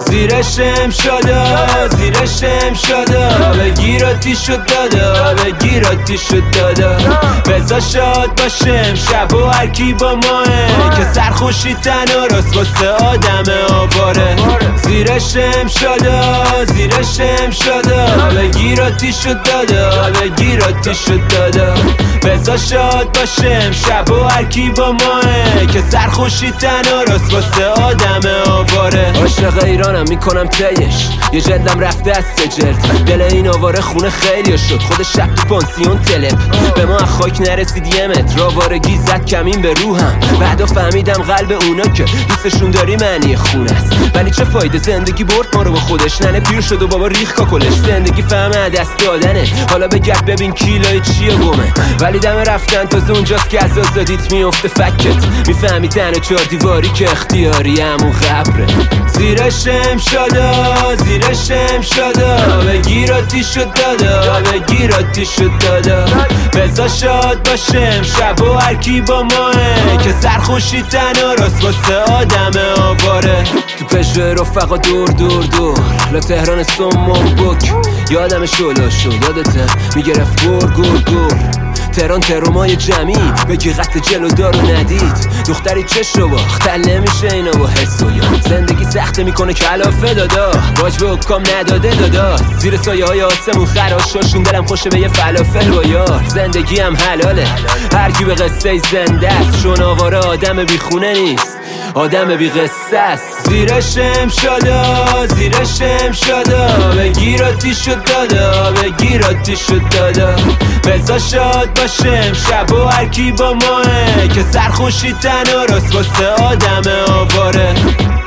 زیرشم شده زیرشم شده بگیر آتیشو دادا بگیر آتیشو دادا بزا شاد باشم شب و هرکی با ماه که سرخوشی تنها راست واسه آدم آواره زیرشم شده زیرشم شده بگیر آتیشو دادا بگیر آتیشو دادا بزا شاد باشم شب و هرکی با ماه که سرخوشی تنها راست واسه آدم آواره عاشق ایرانم میکنم تیش یه جلدم رفته از سجلد دل این آواره خونه خیلی شد خود شب تو پانسیون تلپ به ما خاک نرسید یه متر آوارگی زد کمین به روحم بعدا فهمیدم قلب اونا که دوستشون داری معنی خونه است ولی چه فایده زندگی برد ما رو با خودش ننه پیر شد و بابا ریخ کاکلش زندگی فهمه دست دادنه حالا بگرد ببین کیلای چیه گمه ولی دم رفتن تازه اونجاست که از آزادیت میفته فکت میفهمی تنها چهار دیواری که اختیاری همون قبره زیرشم شده زیرشم شده بگیر آتیشو دادا بگیر آتیشو دادا بزا شاد باشم شب و هرکی با ماه که سرخوشی تنها راست واسه آدم آواره تو پشو رفقا دور دور دور لا تهران سمون بک یادم شلاشو یادته میگرفت گور گور گور تهران ترومای جمعی بگی قتل جلو دارو ندید دختری چشو باخت تل نمیشه اینا با حس و یاد زندگی سخته میکنه کلافه دادا باج به حکام نداده دادا زیر سایه های آسمون خراشاشون دلم خوشه به یه فلافل با یار زندگی هم حلاله هرکی به قصه زنده است چون آواره آدم بی خونه نیست آدم بی قصه است زیرشم شده زیرشم شده بگیر آتیشو دادا بگیر آتیشو دادا بزا شاد باشم شب و هرکی با ماه که سرخوشی تنها راست واسه آدم آواره